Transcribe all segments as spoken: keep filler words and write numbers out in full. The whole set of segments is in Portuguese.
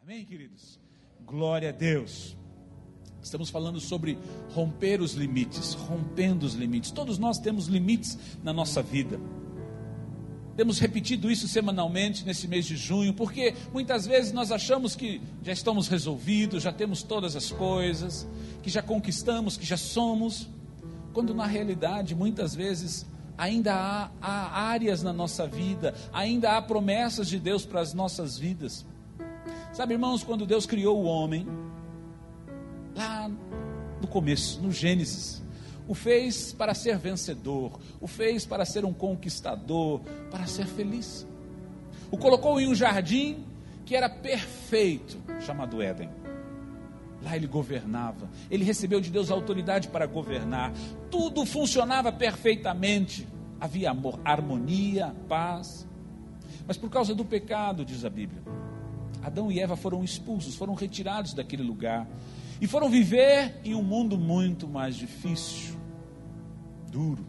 Amém, queridos? Glória a Deus. Estamos falando sobre romper os limites, rompendo os limites. Todos nós temos limites na nossa vida. Temos repetido isso semanalmente nesse mês de junho, porque muitas vezes nós achamos que já estamos resolvidos, já temos todas as coisas, que já conquistamos, que já somos, quando na realidade muitas vezes ainda há, há áreas na nossa vida, ainda há promessas de Deus para as nossas vidas. Sabe, irmãos, quando Deus criou o homem, lá no começo, no Gênesis, o fez para ser vencedor, o fez para ser um conquistador, para ser feliz. O colocou em um jardim que era perfeito, chamado Éden. Lá ele governava, ele recebeu de Deus a autoridade para governar, tudo funcionava perfeitamente, havia amor, harmonia, paz. Mas por causa do pecado, diz a Bíblia, Adão e Eva foram expulsos, foram retirados daquele lugar e foram viver em um mundo muito mais difícil, duro.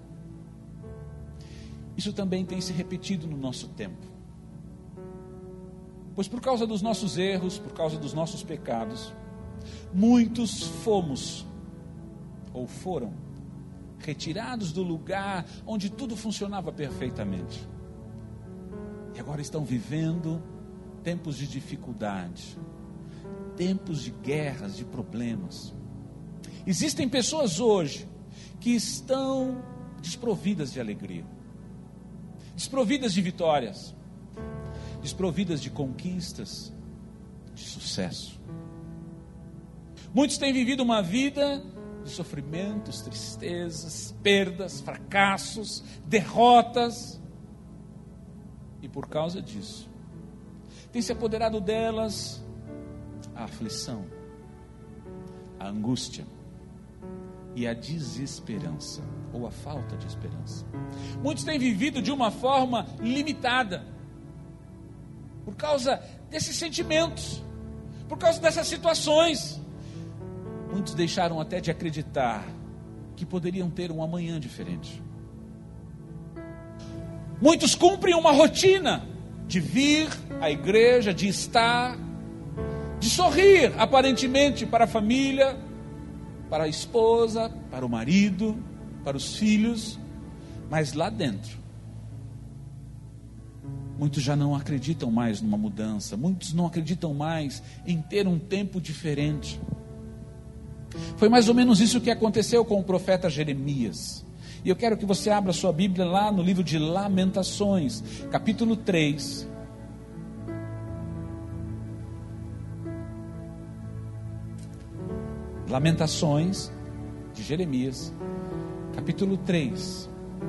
Isso também tem se repetido no nosso tempo, pois por causa dos nossos erros, por causa dos nossos pecados, muitos fomos ou foram retirados do lugar onde tudo funcionava perfeitamente, e agora estão vivendo tempos de dificuldade, tempos de guerras, de problemas. Existem pessoas hoje que estão desprovidas de alegria, desprovidas de vitórias, desprovidas de conquistas, de sucesso. Muitos têm vivido uma vida de sofrimentos, tristezas, perdas, fracassos, derrotas, e por causa disso tem se apoderado delas a aflição, a angústia e a desesperança, ou a falta de esperança. Muitos têm vivido de uma forma limitada, por causa desses sentimentos, por causa dessas situações. Muitos deixaram até de acreditar que poderiam ter um amanhã diferente. Muitos cumprem uma rotina de vir à igreja, de estar, de sorrir aparentemente para a família, para a esposa, para o marido, para os filhos, mas lá dentro, muitos já não acreditam mais numa mudança, muitos não acreditam mais em ter um tempo diferente. Foi mais ou menos isso que aconteceu com o profeta Jeremias. E eu quero que você abra sua Bíblia lá no livro de Lamentações, capítulo três. Lamentações de Jeremias, capítulo três.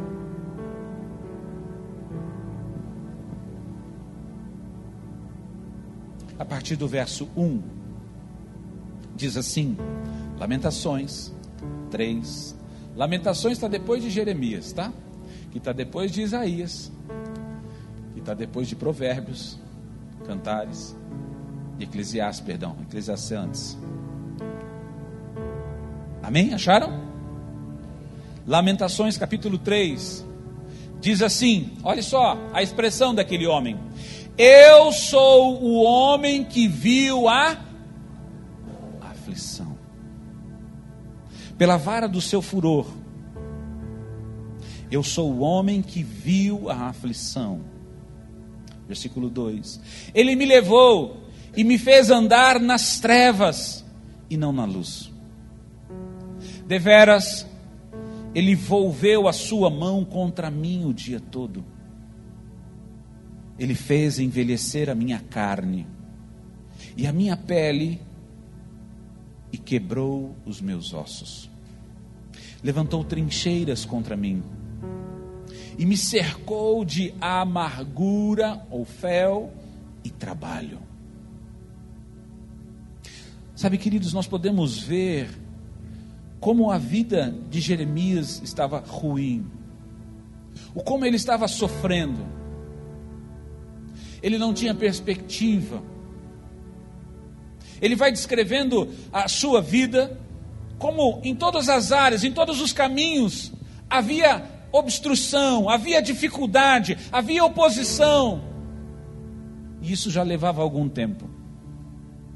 A partir do verso um, diz assim, Lamentações três. Lamentações está depois de Jeremias, tá? Que está depois de Isaías, que está depois de Provérbios, Cantares e Eclesiastes, perdão, Eclesiastes antes. Amém? Acharam? Lamentações capítulo três, diz assim, olha só a expressão daquele homem: eu sou o homem que viu a aflição. Pela vara do seu furor, eu sou o homem que viu a aflição. Versículo dois: ele me levou e me fez andar nas trevas e não na luz. Deveras, ele volveu a sua mão contra mim o dia todo. Ele fez envelhecer a minha carne e a minha pele e quebrou os meus ossos. Levantou trincheiras contra mim e me cercou de amargura ou fel e trabalho. Sabe, queridos, nós podemos ver como a vida de Jeremias estava ruim, o como ele estava sofrendo. Ele não tinha perspectiva. Ele vai descrevendo a sua vida, como em todas as áreas, em todos os caminhos, havia obstrução, havia dificuldade, havia oposição. E isso já levava algum tempo.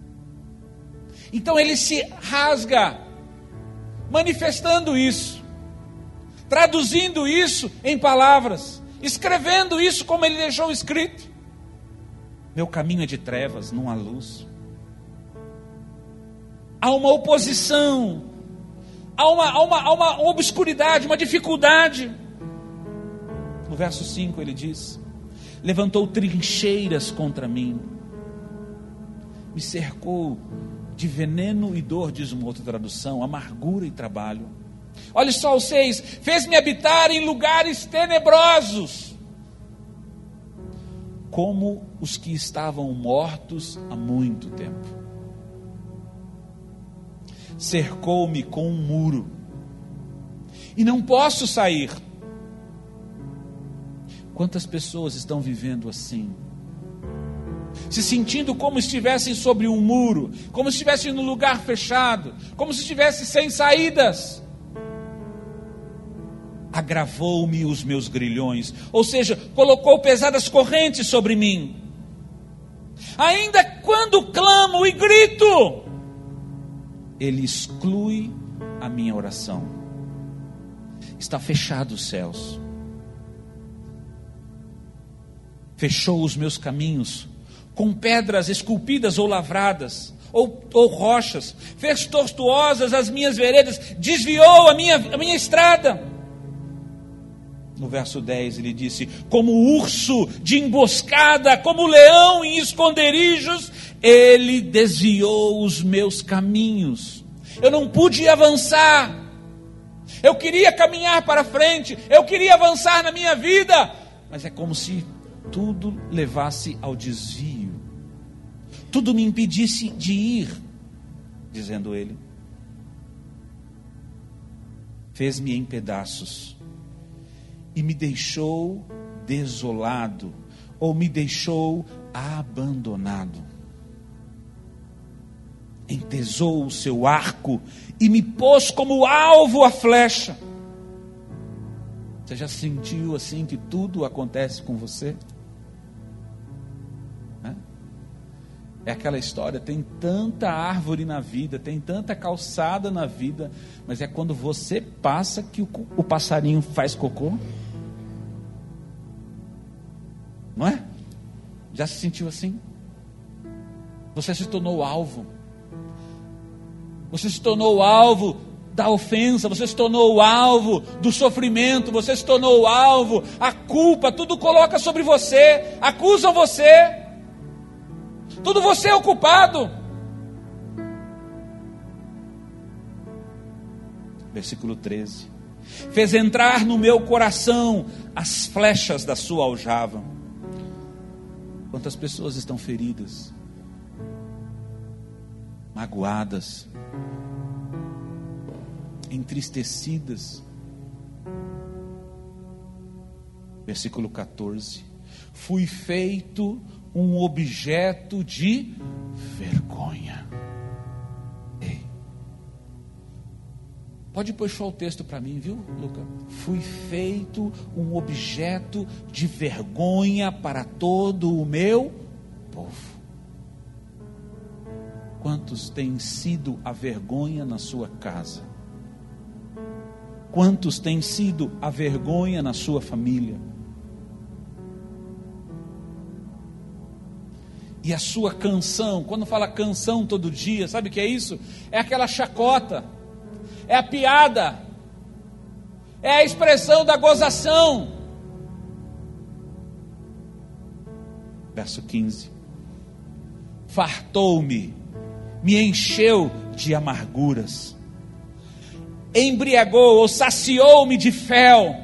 Então ele se rasga, manifestando isso, traduzindo isso em palavras, escrevendo isso como ele deixou escrito. Meu caminho é de trevas, não há luz. Há uma oposição, há uma, há uma, há uma obscuridade, uma dificuldade. No verso cinco ele diz: levantou trincheiras contra mim, me cercou de veneno e dor, diz uma outra tradução, amargura e trabalho. Olha só o seis: fez-me habitar em lugares tenebrosos, como os que estavam mortos há muito tempo. Cercou-me com um muro, e não posso sair. Quantas pessoas estão vivendo assim? Se sentindo como se estivessem sobre um muro, como se estivessem num lugar fechado, como se estivessem sem saídas. Agravou-me os meus grilhões, ou seja, colocou pesadas correntes sobre mim. Ainda quando clamo e grito, ele exclui a minha oração. Está fechado os céus, fechou os meus caminhos com pedras esculpidas ou lavradas, ou, ou rochas, fez tortuosas as minhas veredas, desviou a minha, a minha estrada. No verso dez ele disse: como urso de emboscada, como leão em esconderijos, ele desviou os meus caminhos. Eu não pude avançar. Eu queria caminhar para frente, eu queria avançar na minha vida, mas é como se tudo levasse ao desvio, tudo me impedisse de ir, dizendo ele. Fez-me em pedaços e me deixou desolado, ou me deixou abandonado. Entesou o seu arco e me pôs como alvo a flecha. Você já sentiu assim que tudo acontece com você? É aquela história, tem tanta árvore na vida, tem tanta calçada na vida, mas é quando você passa que o, o passarinho faz cocô. Não é? Já se sentiu assim? Você se tornou alvo. Você se tornou alvo da ofensa, você se tornou alvo do sofrimento, você se tornou alvo, a culpa, tudo coloca sobre você, acusam você. Tudo você é o culpado. Versículo treze. Fez entrar no meu coração as flechas da sua aljava. Quantas pessoas estão feridas, magoadas, entristecidas. Versículo quatorze. Fui feito um objeto de vergonha. Ei. Pode puxar o texto para mim, viu, Luca? Fui feito um objeto de vergonha para todo o meu povo. Quantos têm sido a vergonha na sua casa? Quantos têm sido a vergonha na sua família? E a sua canção, quando fala canção todo dia, sabe o que é isso? É aquela chacota, é a piada, é a expressão da gozação. Verso quinze. Fartou-me, me encheu de amarguras, embriagou ou saciou-me de fel.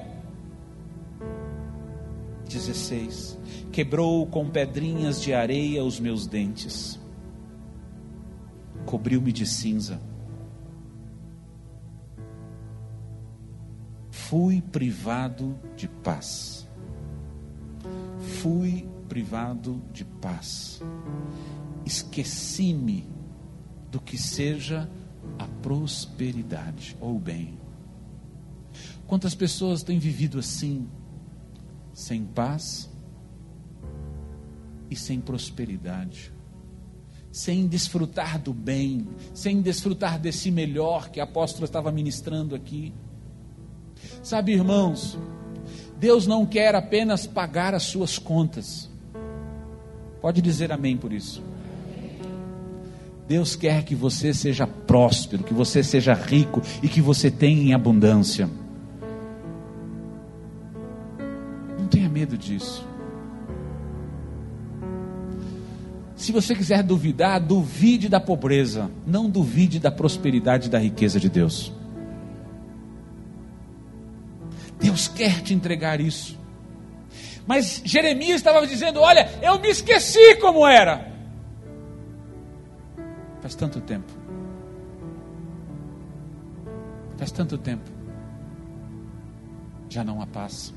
dezesseis. Quebrou com pedrinhas de areia os meus dentes, cobriu-me de cinza. Fui privado de paz. Fui privado de paz. Esqueci-me do que seja a prosperidade ou o bem. Quantas pessoas têm vivido assim, sem paz e sem prosperidade, sem desfrutar do bem, sem desfrutar desse melhor que a apóstola estava ministrando aqui. Sabe, irmãos, Deus não quer apenas pagar as suas contas. Pode dizer amém por isso. Deus quer que você seja próspero, que você seja rico e que você tenha em abundância. Não tenha medo disso. Se você quiser duvidar, duvide da pobreza, não duvide da prosperidade e da riqueza de Deus. Deus quer te entregar isso. Mas Jeremias estava dizendo: olha, eu me esqueci como era. Faz tanto tempo. Faz tanto tempo. Já não há paz.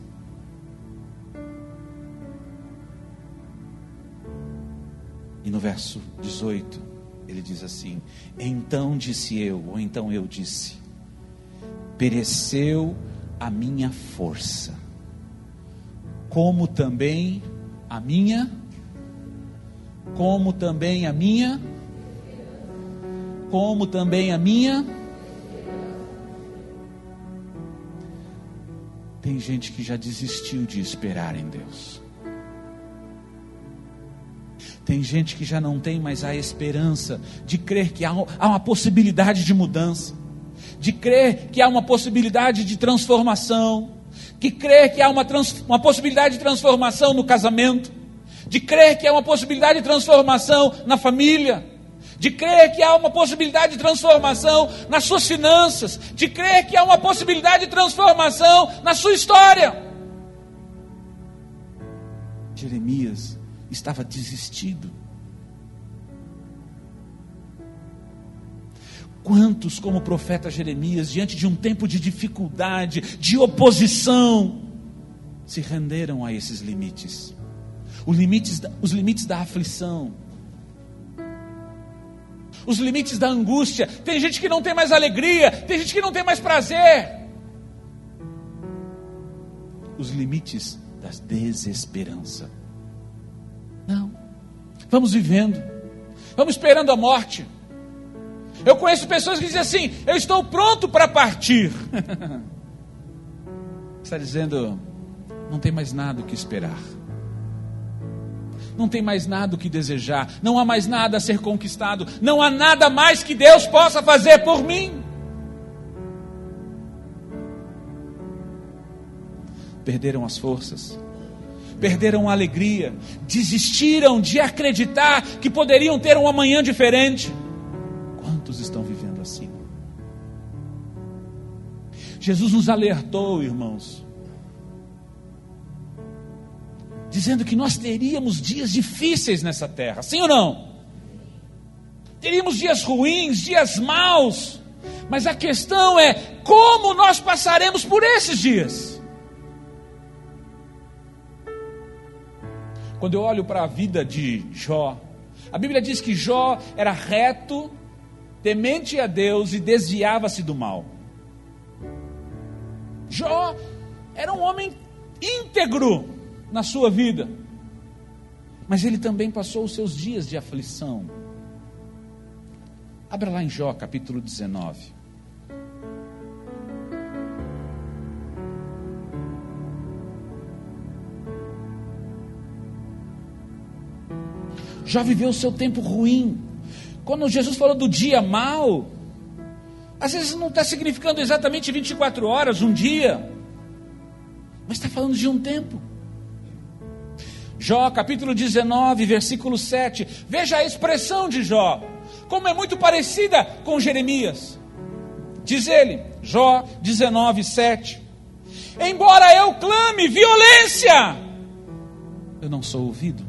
E no verso dezoito, ele diz assim: então disse eu, ou então eu disse, pereceu a minha força, como também a minha, como também a minha, como também a minha. Tem gente que já desistiu de esperar em Deus. Tem gente que já não tem mais a esperança de crer que há uma possibilidade de mudança, de crer que há uma possibilidade de transformação, que crer que há uma, trans, uma possibilidade de transformação no casamento, de crer que há uma possibilidade de transformação na família, de crer que há uma possibilidade de transformação nas suas finanças, de crer que há uma possibilidade de transformação na sua história. Jeremias estava desistido. Quantos, como o profeta Jeremias, diante de um tempo de dificuldade, de oposição, se renderam a esses limites, os limites, os limites da aflição, os limites da angústia. Tem gente que não tem mais alegria, tem gente que não tem mais prazer, os limites da desesperança. Não, vamos vivendo, vamos esperando a morte. Eu conheço pessoas que dizem assim: eu estou pronto para partir. Está dizendo, não tem mais nada o que esperar, não tem mais nada o que desejar, não há mais nada a ser conquistado, não há nada mais que Deus possa fazer por mim. Perderam as forças, perderam a alegria, desistiram de acreditar que poderiam ter um amanhã diferente. Quantos estão vivendo assim? Jesus nos alertou, irmãos, dizendo que nós teríamos dias difíceis nessa terra, sim ou não? Teríamos dias ruins, dias maus, mas a questão é como nós passaremos por esses dias. Quando eu olho para a vida de Jó, a Bíblia diz que Jó era reto, temente a Deus e desviava-se do mal. Jó era um homem íntegro na sua vida, mas ele também passou os seus dias de aflição. Abra lá em Jó capítulo dezenove. Jó viveu o seu tempo ruim. Quando Jesus falou do dia mau, às vezes não está significando exatamente vinte e quatro horas, um dia, mas está falando de um tempo. Jó capítulo dezenove, versículo sete. Veja a expressão de Jó, como é muito parecida com Jeremias. Diz ele, Jó dezenove, sete: embora eu clame violência, eu não sou ouvido.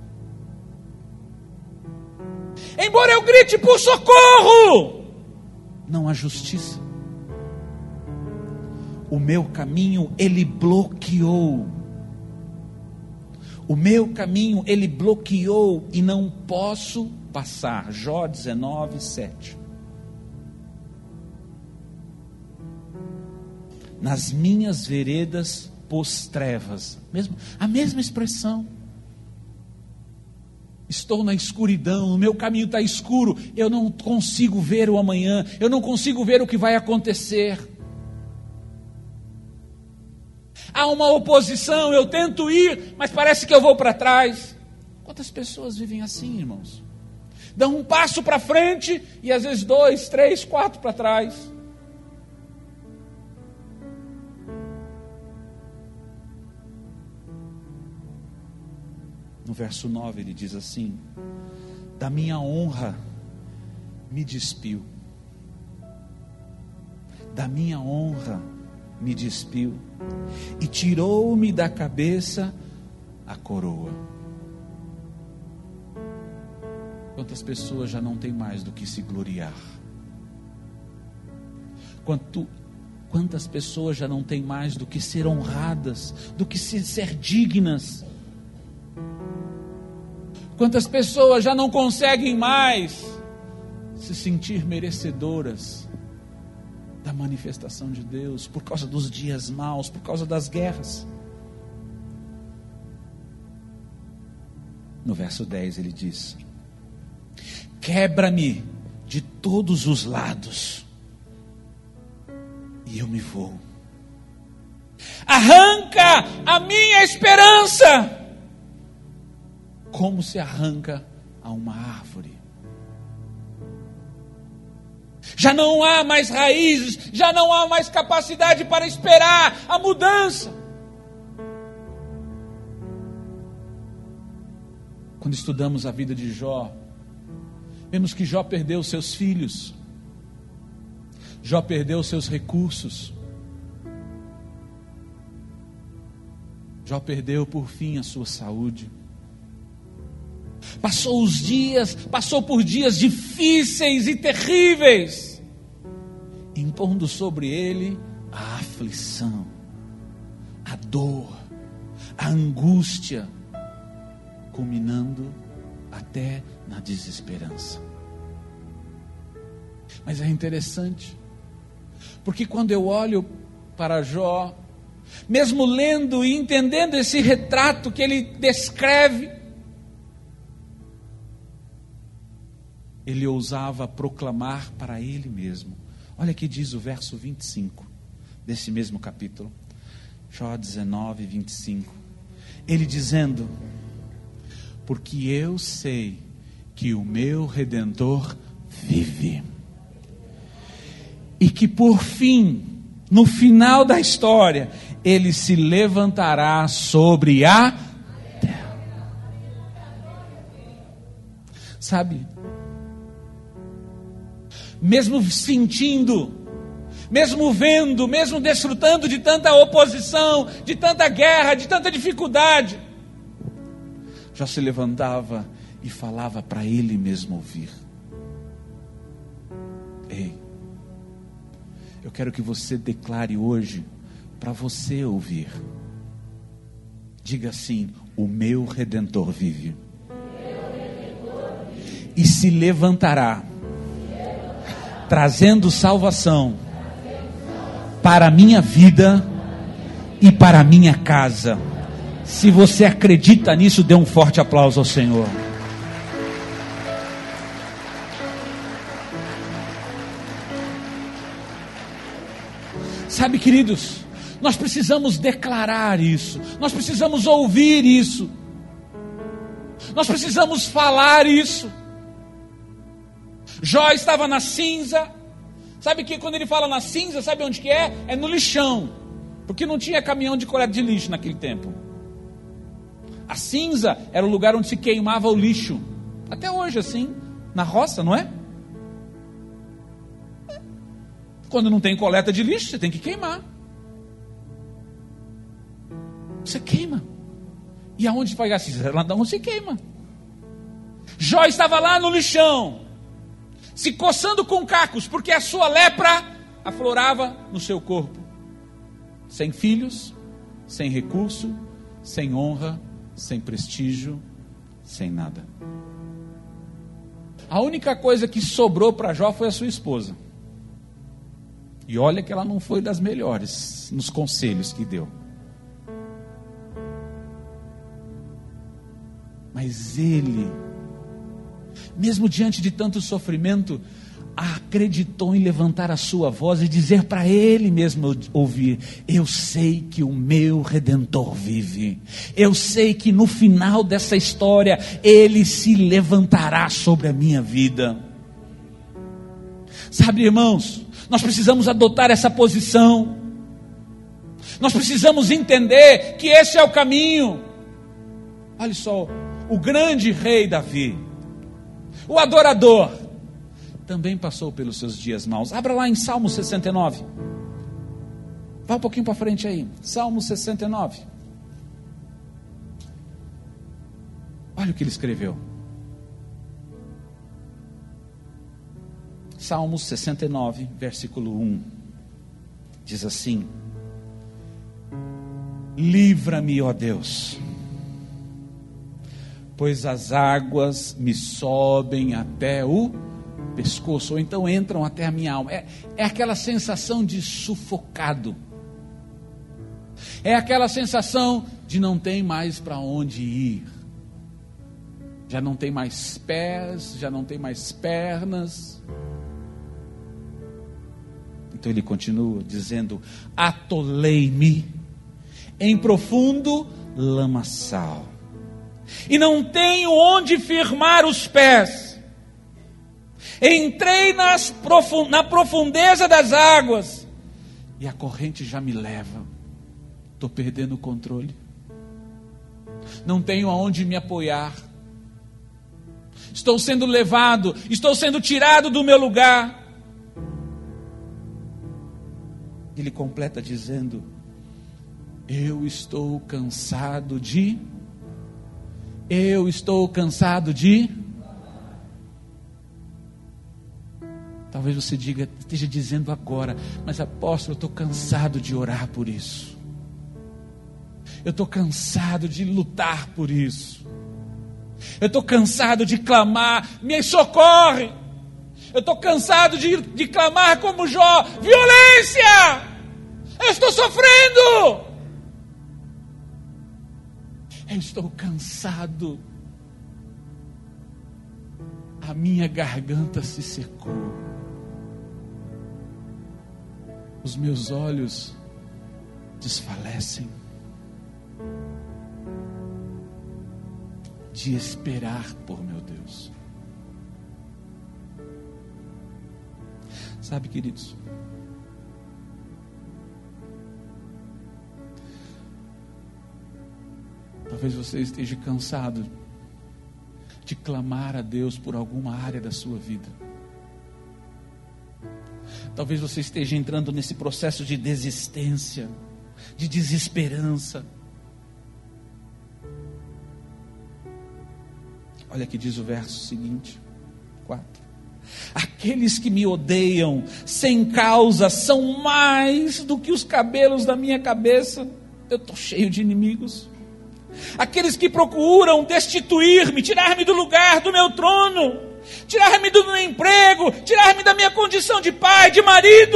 Embora eu grite por socorro, não há justiça. O meu caminho ele bloqueou. O meu caminho ele bloqueou e não posso passar. Jó dezenove, sete. Nas minhas veredas pôs trevas. Mesmo, a mesma expressão. estou na escuridão, o meu caminho está escuro, eu não consigo ver o amanhã, eu não consigo ver o que vai acontecer. Há uma oposição, eu tento ir, mas parece que eu vou para trás. Quantas pessoas vivem assim, irmãos? Dão um passo para frente e às vezes dois, três, quatro para trás. No verso nove ele diz assim: da minha honra me despiu, da minha honra me despiu, e tirou-me da cabeça a coroa. Quantas pessoas já não têm mais do que se gloriar? Quanto, quantas pessoas já não têm mais do que ser honradas, do que se, ser dignas? Quantas pessoas já não conseguem mais se sentir merecedoras da manifestação de Deus, por causa dos dias maus, por causa das guerras? No verso dez ele diz: quebra-me de todos os lados, e eu me vou. Arranca a minha esperança, como se arranca a uma árvore. Já não há mais raízes, já não há mais capacidade para esperar a mudança. Quando estudamos a vida de Jó, vemos que Jó perdeu seus filhos, Jó perdeu seus recursos, Jó perdeu por fim a sua saúde. Passou os dias, passou por dias difíceis e terríveis, impondo sobre ele a aflição, a dor, a angústia, culminando até na desesperança. Mas é interessante, porque quando eu olho para Jó, mesmo lendo e entendendo esse retrato que ele descreve, ele ousava proclamar para ele mesmo. Olha que diz o verso vinte e cinco desse mesmo capítulo, Jó dezenove, vinte e cinco. Ele dizendo: porque eu sei que o meu Redentor vive, e que por fim, no final da história, ele se levantará sobre a terra. Sabe, mesmo sentindo, mesmo vendo, mesmo desfrutando de tanta oposição, de tanta guerra, de tanta dificuldade, já se levantava e falava para ele mesmo ouvir. Ei, eu quero que você declare hoje para você ouvir. Diga assim: o meu Redentor vive, e se levantará, trazendo salvação para a minha vida e para a minha casa. Se você acredita nisso, dê um forte aplauso ao Senhor. Sabe, queridos, nós precisamos declarar isso, nós precisamos ouvir isso, nós precisamos falar isso. Jó estava na cinza. Sabe que quando ele fala na cinza, sabe onde que é? É no lixão, porque não tinha caminhão de coleta de lixo naquele tempo. A cinza era o lugar onde se queimava o lixo. Até hoje assim, na roça, não é? Quando não tem coleta de lixo, você tem que queimar. Você queima. E aonde vai a cinza? Lá onde você queima. Jó estava lá no lixão, se coçando com cacos, porque a sua lepra aflorava no seu corpo. Sem filhos, sem recurso, sem honra, sem prestígio, sem nada. A única coisa que sobrou para Jó foi a sua esposa. E olha que ela não foi das melhores nos conselhos que deu. Mas ele mesmo diante de tanto sofrimento, acreditou em levantar a sua voz e dizer para ele mesmo ouvir: eu sei que o meu Redentor vive, eu sei que no final dessa história ele se levantará sobre a minha vida. Sabe, irmãos, nós precisamos adotar essa posição, nós precisamos entender que esse é o caminho. Olha só, o grande rei Davi, o adorador, também passou pelos seus dias maus. Abra lá em Salmo sessenta e nove. Vá um pouquinho para frente aí. Salmo sessenta e nove. Olha o que ele escreveu. Salmo sessenta e nove, versículo um. Diz assim: livra-me, ó Deus, pois as águas me sobem até o pescoço, ou então entram até a minha alma. É, é aquela sensação de sufocado. É aquela sensação de não tem mais para onde ir. Já não tem mais pés, já não tem mais pernas. Então ele continua dizendo: atolei-me em profundo lamaçal, e não tenho onde firmar os pés. Entrei nas profund... na profundeza das águas, e a corrente já me leva. Estou perdendo o controle. Não tenho aonde me apoiar. Estou sendo levado, estou sendo tirado do meu lugar. Ele completa dizendo: eu estou cansado de... Eu estou cansado de... Talvez você diga, esteja dizendo agora: mas apóstolo, eu estou cansado de orar por isso. Eu estou cansado de lutar por isso. Eu estou cansado de clamar: me socorre. Eu estou cansado de, de clamar como Jó: violência. Eu estou sofrendo. Eu estou cansado. A minha garganta se secou. Os meus olhos desfalecem de esperar por meu Deus. Sabe, queridos, talvez você esteja cansado de clamar a Deus por alguma área da sua vida. Talvez você esteja entrando nesse processo de desistência, de desesperança. Olha que diz o verso seguinte, quatro. Aqueles que me odeiam sem causa são mais do que os cabelos da minha cabeça. Eu estou cheio de inimigos. Aqueles que procuram destituir-me, tirar-me do lugar do meu trono, tirar-me do meu emprego, tirar-me da minha condição de pai, de marido,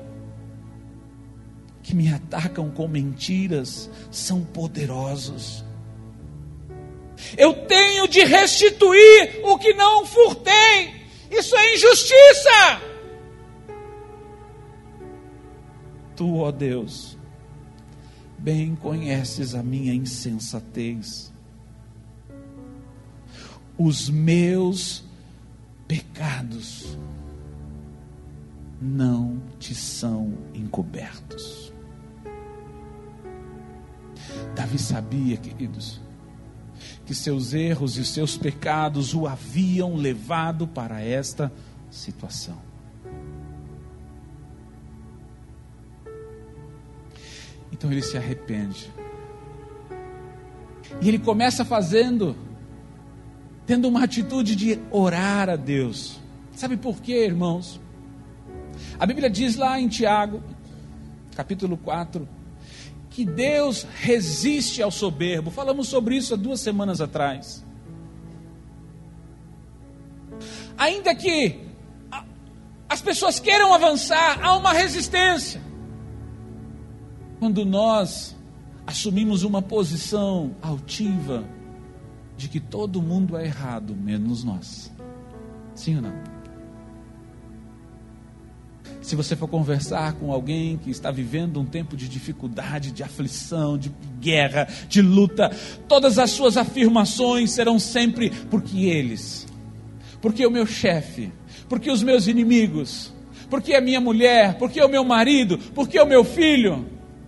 que me atacam com mentiras, são poderosos. Eu tenho de restituir o que não furtei. Isso é injustiça. Tu, ó Deus, bem conheces a minha insensatez. Os meus pecados não te são encobertos. Davi sabia, queridos, que seus erros e seus pecados o haviam levado para esta situação. Então ele se arrepende. E ele começa fazendo, tendo uma atitude de orar a Deus. Sabe por quê, irmãos? A Bíblia diz lá em Tiago, capítulo quatro, que Deus resiste ao soberbo. Falamos sobre isso há duas semanas atrás. Ainda que as pessoas queiram avançar, há uma resistência. Quando nós assumimos uma posição altiva de que todo mundo é errado, menos nós. Sim ou não? Se você for conversar com alguém que está vivendo um tempo de dificuldade, de aflição, de guerra, de luta, todas as suas afirmações serão sempre porque eles, porque o meu chefe, porque os meus inimigos, porque a minha mulher, porque o meu marido, porque o meu filho.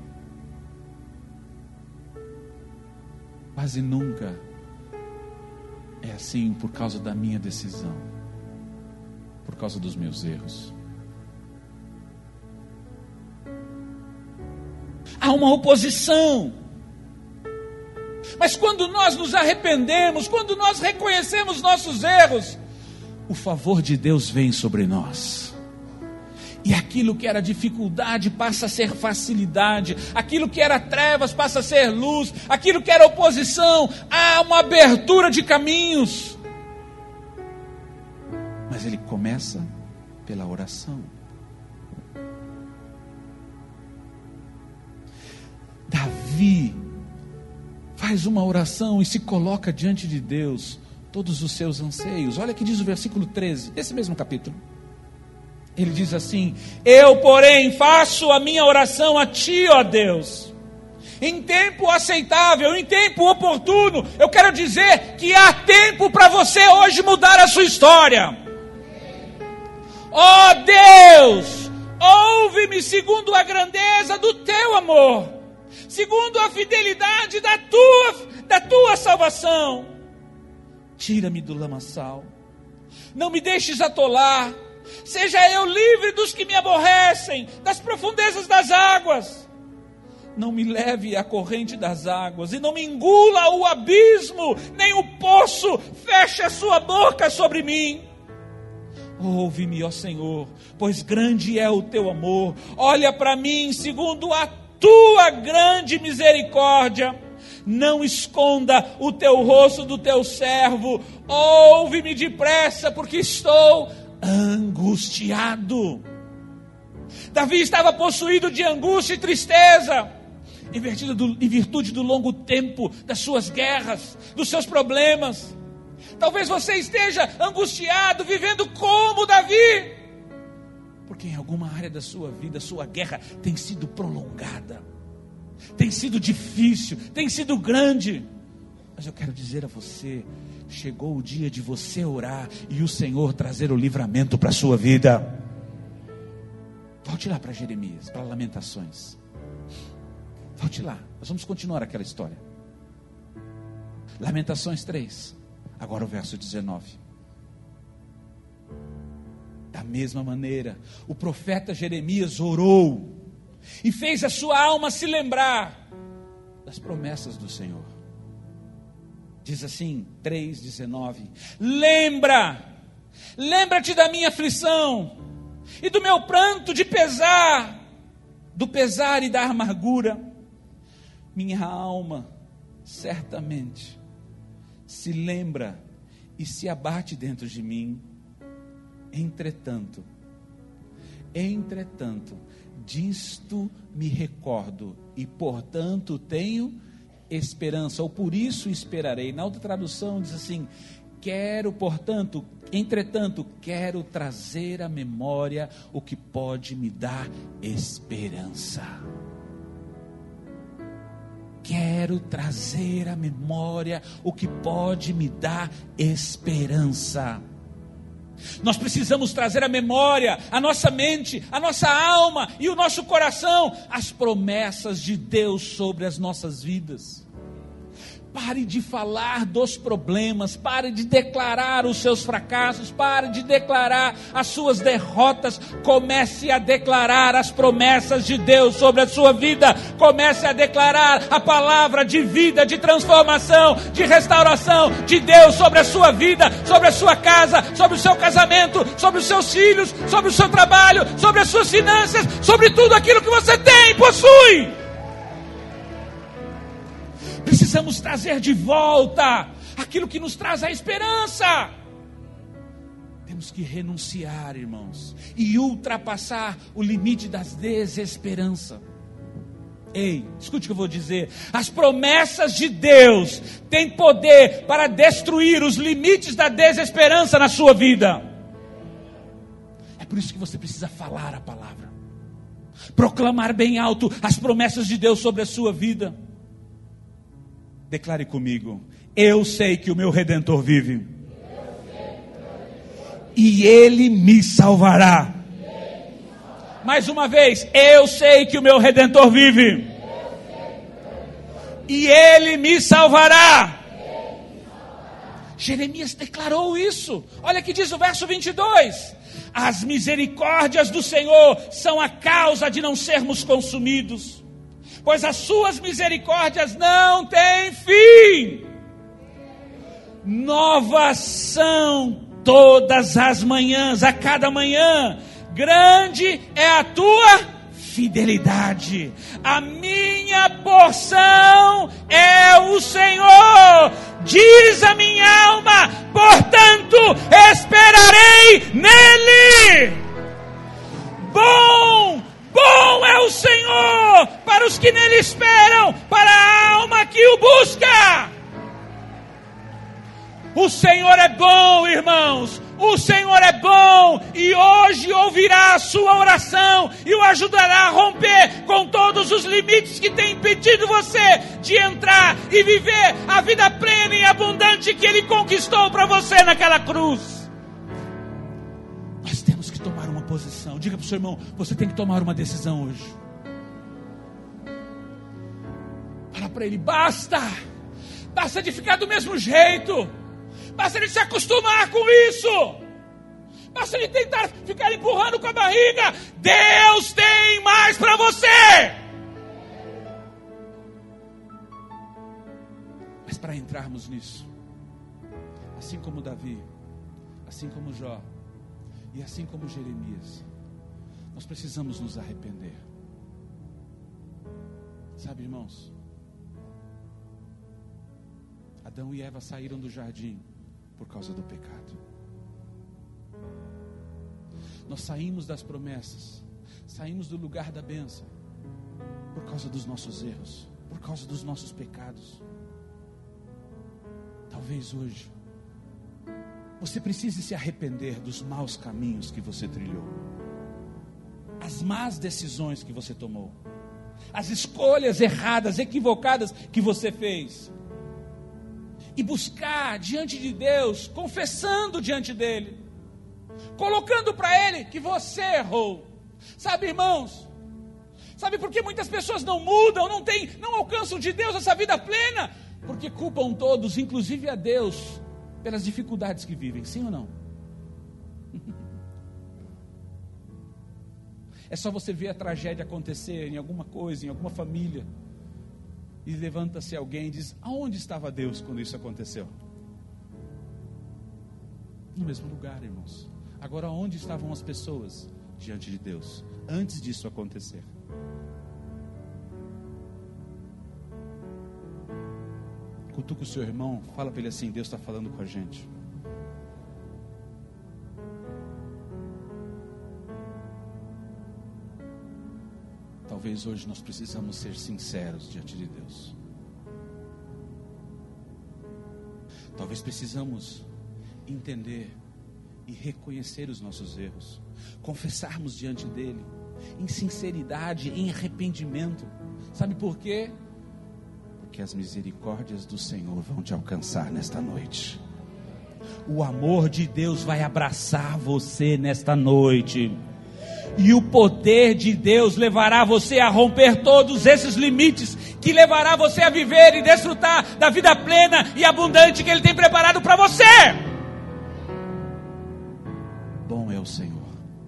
Quase nunca é assim por causa da minha decisão, por causa dos meus erros. Há uma oposição. Mas quando nós nos arrependemos, quando nós reconhecemos nossos erros, o favor de Deus vem sobre nós. E aquilo que era dificuldade passa a ser facilidade. Aquilo que era trevas passa a ser luz. Aquilo que era oposição, há uma abertura de caminhos. Mas ele começa pela oração. Davi faz uma oração e se coloca diante de Deus todos os seus anseios. Olha que diz o versículo treze, desse mesmo capítulo. Ele diz assim: eu, porém, faço a minha oração a ti, ó Deus, em tempo aceitável, em tempo oportuno. Eu quero dizer que há tempo para você hoje mudar a sua história. Ó Deus, ouve-me segundo a grandeza do teu amor, segundo a fidelidade da tua, da tua salvação. Tira-me do lamaçal, não me deixes atolar, seja eu livre dos que me aborrecem, das profundezas das águas. Não me leve à corrente das águas, e não me engula o abismo, nem o poço feche a sua boca sobre mim. Ouve-me, ó Senhor, pois grande é o teu amor. Olha para mim segundo a tua grande misericórdia. Não esconda o teu rosto do teu servo. Ouve-me depressa, porque estou angustiado. Davi estava possuído de angústia e tristeza, em virtude do, em virtude do longo tempo das suas guerras, dos seus problemas. Talvez você esteja angustiado, vivendo como Davi, porque em alguma área da sua vida, sua guerra tem sido prolongada, tem sido difícil, tem sido grande. Mas eu quero dizer a você, chegou o dia de você orar e o Senhor trazer o livramento para a sua vida. Volte lá para Jeremias, para Lamentações. Volte lá, nós vamos continuar aquela história. Lamentações três, agora o verso dezenove. Da mesma maneira, o profeta Jeremias orou e fez a sua alma se lembrar das promessas do Senhor. Diz assim, três, dezenove: lembra, lembra-te da minha aflição e do meu pranto de pesar, do pesar e da amargura. Minha alma certamente se lembra e se abate dentro de mim. Entretanto, entretanto, disto me recordo e portanto tenho esperança, ou por isso esperarei. Na outra tradução diz assim: quero, portanto, entretanto, quero trazer à memória o que pode me dar esperança. Quero trazer à memória o que pode me dar esperança. Nós precisamos trazer à memória, a nossa mente, a nossa alma e o nosso coração, as promessas de Deus sobre as nossas vidas. Pare de falar dos problemas, pare de declarar os seus fracassos, pare de declarar as suas derrotas. Comece a declarar as promessas de Deus sobre a sua vida. Comece a declarar a palavra de vida, de transformação, de restauração de Deus sobre a sua vida, sobre a sua casa, sobre o seu casamento, sobre os seus filhos, sobre o seu trabalho, sobre as suas finanças, sobre tudo aquilo que você tem e possui. Precisamos trazer de volta aquilo que nos traz a esperança. Temos que renunciar, irmãos, e ultrapassar o limite da desesperança. Ei, escute o que eu vou dizer. As promessas de Deus têm poder para destruir os limites da desesperança na sua vida. É por isso que você precisa falar a palavra, proclamar bem alto as promessas de Deus sobre a sua vida. Declare comigo: eu sei que o meu Redentor vive, e Ele me salvará. Mais uma vez, eu sei que o meu Redentor vive, e Ele me salvará. Jeremias declarou isso. Olha que diz o verso vinte e dois: as misericórdias do Senhor são a causa de não sermos consumidos, pois as suas misericórdias não têm fim. Novas são todas as manhãs, a cada manhã. Grande é a tua fidelidade. A minha porção é o Senhor, diz a minha alma, portanto esperarei nele. Bom, bom é o Senhor para os que nele esperam, para a alma que o busca. O Senhor é bom, irmãos. O Senhor é bom, e hoje ouvirá a sua oração e o ajudará a romper com todos os limites que têm impedido você de entrar e viver a vida plena e abundante que Ele conquistou para você naquela cruz. Nós temos que tomar uma posição. Diga para o seu irmão: você tem que tomar uma decisão hoje. Fala para ele: basta, basta de ficar do mesmo jeito. Basta de se acostumar com isso. Basta de tentar ficar empurrando com a barriga. Deus tem mais para você. Mas para entrarmos nisso, assim como Davi, assim como Jó e assim como Jeremias, nós precisamos nos arrepender. Sabe, irmãos, Adão e Eva saíram do jardim por causa do pecado. Nós saímos das promessas, saímos do lugar da bênção por causa dos nossos erros, por causa dos nossos pecados. Talvez hoje você precise se arrepender dos maus caminhos que você trilhou, as más decisões que você tomou, as escolhas erradas, equivocadas que você fez, e buscar diante de Deus, confessando diante dele, colocando para ele que você errou. Sabe, irmãos, sabe por que muitas pessoas não mudam, não tem, não alcançam de Deus essa vida plena? Porque culpam todos, inclusive a Deus, pelas dificuldades que vivem. Sim ou não? É só você ver a tragédia acontecer em alguma coisa, em alguma família, e levanta-se alguém e diz: aonde estava Deus quando isso aconteceu? No mesmo lugar, irmãos. Agora, onde estavam as pessoas diante de Deus antes disso acontecer? Cutuca o seu irmão, fala para ele assim: Deus está falando com a gente. Talvez hoje nós precisamos ser sinceros diante de Deus. Talvez precisamos entender e reconhecer os nossos erros, confessarmos diante dele, em sinceridade, em arrependimento. Sabe por quê? Porque as misericórdias do Senhor vão te alcançar nesta noite. O amor de Deus vai abraçar você nesta noite. E o poder de Deus levará você a romper todos esses limites, que levará você a viver e desfrutar da vida plena e abundante que Ele tem preparado para você. Bom é o Senhor.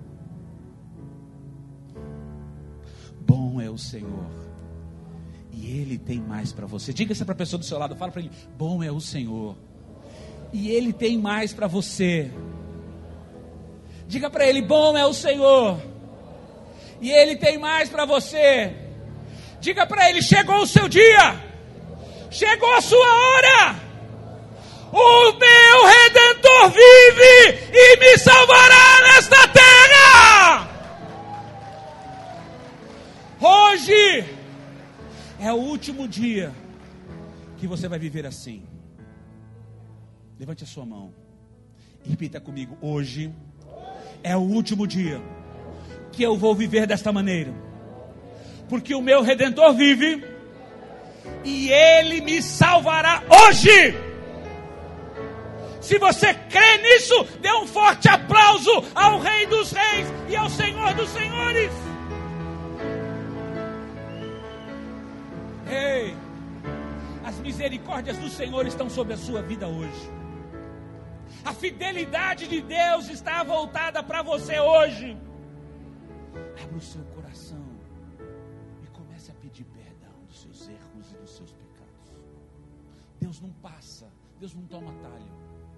Bom é o Senhor. E Ele tem mais para você. Diga isso para a pessoa do seu lado, fala para ele: bom é o Senhor. E Ele tem mais para você. Diga para ele: bom é o Senhor. E Ele tem mais para você. Diga para ele: chegou o seu dia, chegou a sua hora. O meu Redentor vive e me salvará nesta terra. Hoje é o último dia que você vai viver assim. Levante a sua mão e repita comigo: hoje é o último dia que eu vou viver desta maneira, porque o meu Redentor vive e Ele me salvará hoje. Se você crê nisso, dê um forte aplauso ao Rei dos Reis e ao Senhor dos Senhores. Ei, as misericórdias do Senhor estão sobre a sua vida hoje. A fidelidade de Deus está voltada para você hoje. Abra o seu coração e comece a pedir perdão dos seus erros e dos seus pecados. Deus não passa, Deus não toma atalho.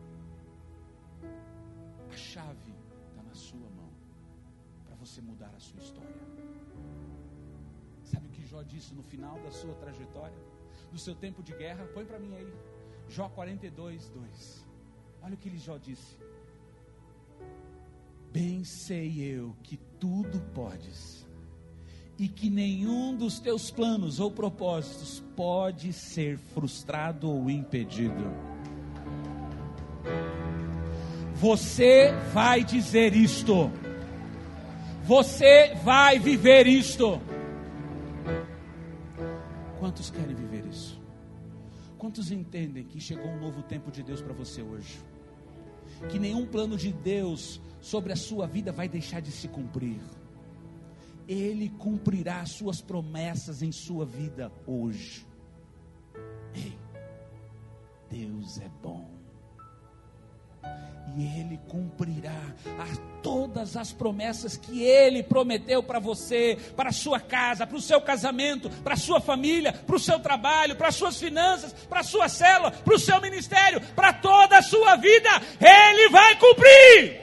A chave está na sua mão para você mudar a sua história. Sabe o que Jó disse no final da sua trajetória, do seu tempo de guerra? Põe para mim aí, Jó quarenta e dois, dois. Olha o que Jó disse: bem sei eu que tudo podes, e que nenhum dos teus planos ou propósitos pode ser frustrado ou impedido. Você vai dizer isto, você vai viver isto. Quantos querem viver isso? Quantos entendem que chegou um novo tempo de Deus para você hoje? Que nenhum plano de Deus sobre a sua vida vai deixar de se cumprir. Ele cumprirá as suas promessas em sua vida hoje. Ei, Deus é bom. E Ele cumprirá a todas as promessas que Ele prometeu para você, para a sua casa, para o seu casamento, para a sua família, para o seu trabalho, para as suas finanças, para a sua célula, para o seu ministério, para toda a sua vida. Ele vai cumprir.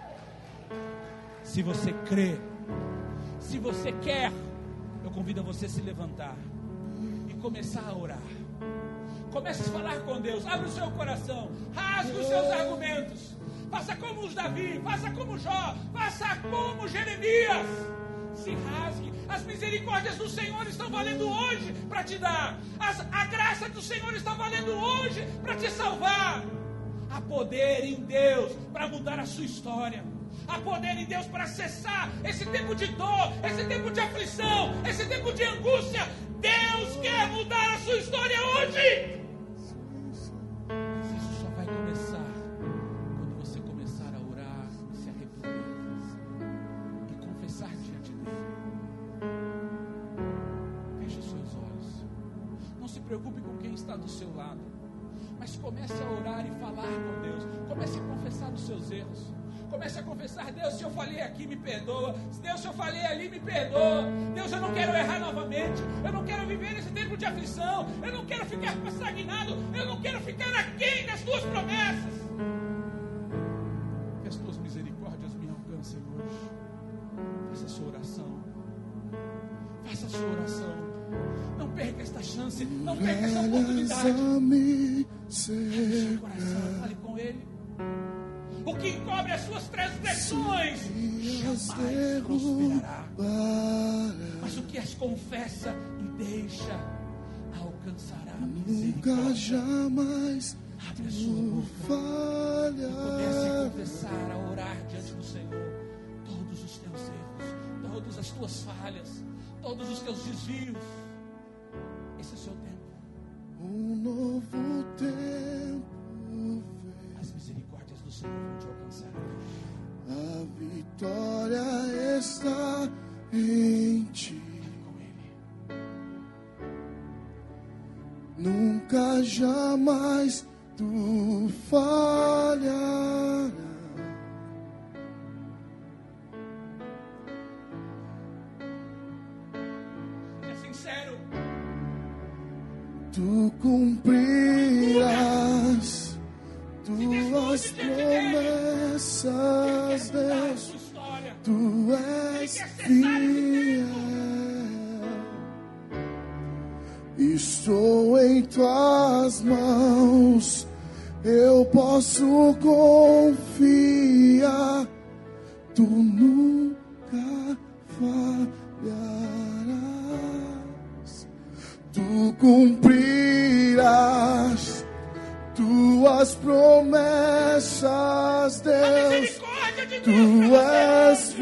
Se você crê, se você quer, eu convido você a se levantar e começar a orar. Comece a falar com Deus, abre o seu coração, rasgue os seus argumentos, faça como os Davi, faça como Jó, faça como Jeremias, se rasgue. As misericórdias do Senhor estão valendo hoje para te dar, As, a graça do Senhor está valendo hoje para te salvar. Há poder em Deus para mudar a sua história, há poder em Deus para cessar esse tempo de dor, esse tempo de aflição, esse tempo de angústia. Deus quer mudar a sua história hoje. Isso só vai começar quando você começar a orar, se arrepender e confessar diante dele. Feche os seus olhos. Não se preocupe com quem está do seu lado, mas comece a orar e falar com Deus. Comece a confessar os seus erros. Comece a confessar: Deus, se eu falei aqui, me perdoa. Deus, se eu falei ali, me perdoa. Deus, eu não quero errar novamente. Eu não quero viver esse tempo de aflição. Eu não quero ficar estagnado. Eu não quero ficar aquém das tuas promessas. Que as tuas misericórdias me alcancem hoje. Faça a sua oração. Faça a sua oração. Não perca esta chance. Não perca esta oportunidade. Abre o seu coração. Fale com Ele. O que encobre as suas transgressões jamais prosperará, mas o que as confessa e deixa alcançará a misericórdia. Nunca jamais abre a sua boca e comece a confessar, a orar diante do Senhor todos os teus erros, todas as tuas falhas, todos os teus desvios. Esse é o seu tempo. Um novo tempo. As misericórdias do Senhor vão te alcançar. A vitória está em ti. Com Ele. Nunca jamais tu falharás. É sincero. Tu cumprirás tuas promessas, Deus, tu és fiel. Estou em tuas mãos, eu posso confiar. Tu nunca falharás. Tu cumprirás tuas promessas, Deus, Tu és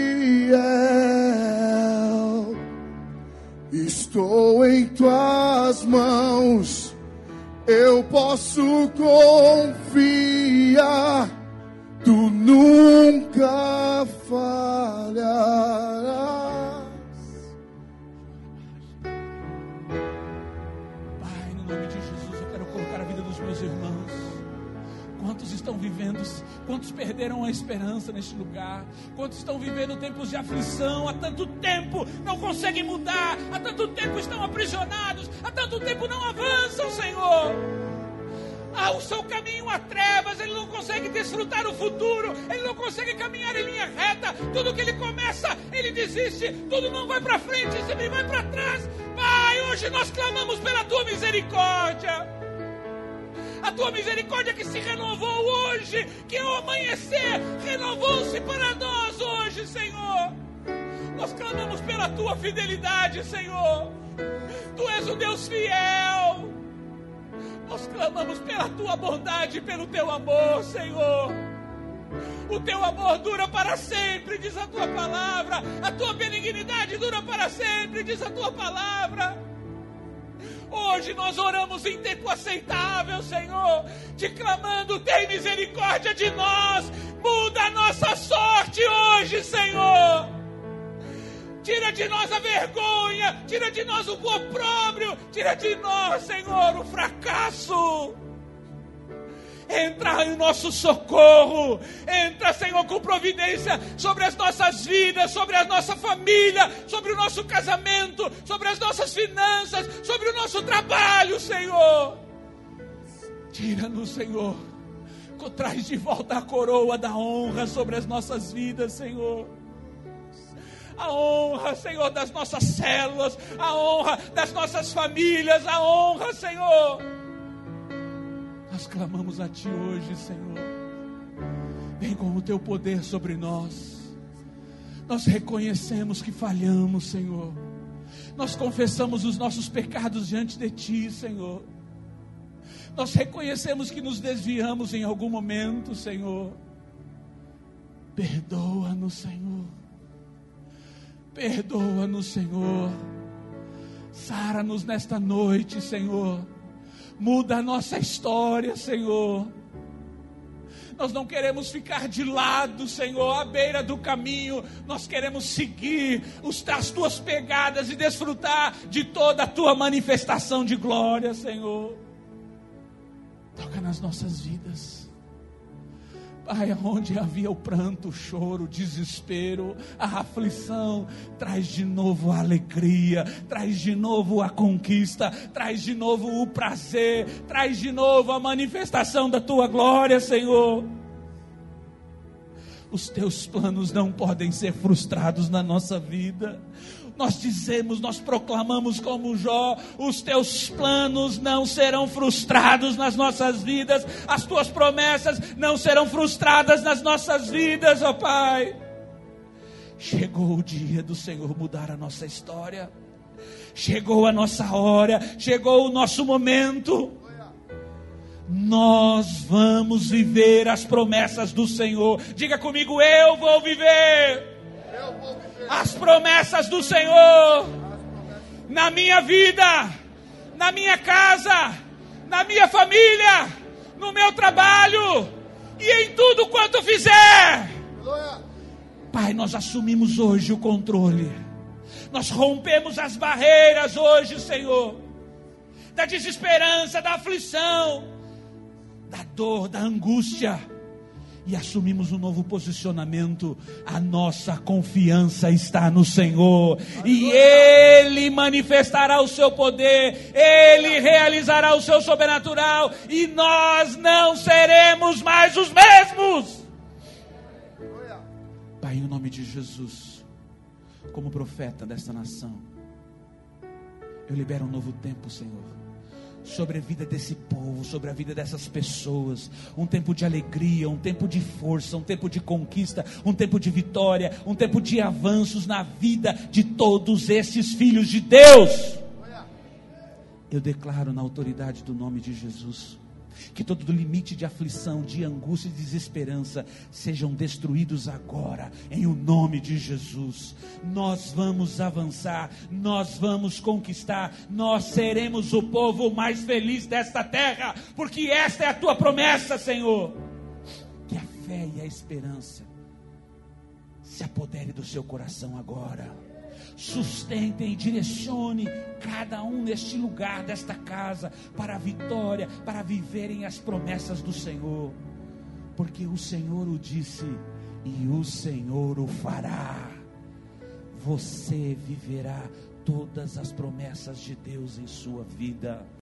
fiel, estou em tuas mãos, eu posso confiar, tu nunca falharás. Pai, no nome de Jesus, eu quero colocar a vida dos meus irmãos. Quantos estão vivendo, quantos perderam a esperança neste lugar, quantos estão vivendo tempos de aflição, há tanto tempo não conseguem mudar, há tanto tempo estão aprisionados, há tanto tempo não avançam, Senhor. Ah, o seu caminho há trevas, ele não consegue desfrutar o futuro, ele não consegue caminhar em linha reta, tudo que ele começa, ele desiste, tudo não vai para frente, sempre vai para trás. Pai, hoje nós clamamos pela tua misericórdia. A tua misericórdia que se renovou hoje, que ao amanhecer renovou-se para nós hoje, Senhor. Nós clamamos pela tua fidelidade, Senhor. Tu és o Deus fiel. Nós clamamos pela tua bondade e pelo teu amor, Senhor. O teu amor dura para sempre, diz a tua palavra. A tua benignidade dura para sempre, diz a tua palavra. Hoje nós oramos em tempo aceitável, Senhor, te clamando, tem misericórdia de nós, muda a nossa sorte hoje, Senhor. Tira de nós a vergonha, tira de nós o opróbrio, tira de nós, Senhor, o fracasso. Entra em nosso socorro, entra, Senhor, com providência sobre as nossas vidas, sobre a nossa família, sobre o nosso casamento, sobre as nossas finanças, sobre o nosso trabalho, Senhor. Tira-nos, Senhor, traz de volta a coroa da honra sobre as nossas vidas, Senhor. A honra, Senhor, das nossas células, a honra das nossas famílias, a honra, Senhor. Nós clamamos a Ti hoje, Senhor. Vem com o Teu poder sobre nós. Nós reconhecemos que falhamos, Senhor. Nós confessamos os nossos pecados diante de Ti, Senhor. Nós reconhecemos que nos desviamos em algum momento, Senhor. Perdoa-nos, Senhor. Perdoa-nos, Senhor. Sara-nos nesta noite, Senhor. Muda a nossa história, Senhor. Nós não queremos ficar de lado, Senhor, à beira do caminho. Nós queremos seguir os, as Tuas pegadas e desfrutar de toda a Tua manifestação de glória, Senhor. Toca nas nossas vidas. Pai, onde havia o pranto, o choro, o desespero, a aflição, traz de novo a alegria, traz de novo a conquista, traz de novo o prazer, traz de novo a manifestação da Tua glória, Senhor. Os Teus planos não podem ser frustrados na nossa vida. Nós dizemos, nós proclamamos como Jó, os Teus planos não serão frustrados nas nossas vidas, as Tuas promessas não serão frustradas nas nossas vidas, ó Pai. Chegou o dia do Senhor mudar a nossa história, chegou a nossa hora, chegou o nosso momento. Nós vamos viver as promessas do Senhor. Diga comigo, eu vou viver. Eu vou viver as promessas do Senhor na minha vida, na minha casa, na minha família, no meu trabalho e em tudo quanto fizer. Pai, nós assumimos hoje o controle. Nós rompemos as barreiras hoje, Senhor, da desesperança, da aflição, da dor, da angústia. E assumimos um novo posicionamento. A nossa confiança está no Senhor. E Ele manifestará o seu poder. Ele realizará o seu sobrenatural. E nós não seremos mais os mesmos. Pai, em nome de Jesus, como profeta desta nação, eu libero um novo tempo, Senhor, sobre a vida desse povo, sobre a vida dessas pessoas, um tempo de alegria, um tempo de força, um tempo de conquista, um tempo de vitória, um tempo de avanços na vida de todos esses filhos de Deus. Eu declaro na autoridade do nome de Jesus, Que todo limite de aflição, de angústia e desesperança sejam destruídos agora, em o nome de Jesus. Nós vamos avançar, nós vamos conquistar, nós seremos o povo mais feliz desta terra, porque esta é a tua promessa, Senhor. Que a fé e a esperança se apodere do seu coração agora. Sustentem e direcione cada um neste lugar, desta casa, para a vitória, para viverem as promessas do Senhor, porque o Senhor o disse e o Senhor o fará. Você viverá todas as promessas de Deus em sua vida.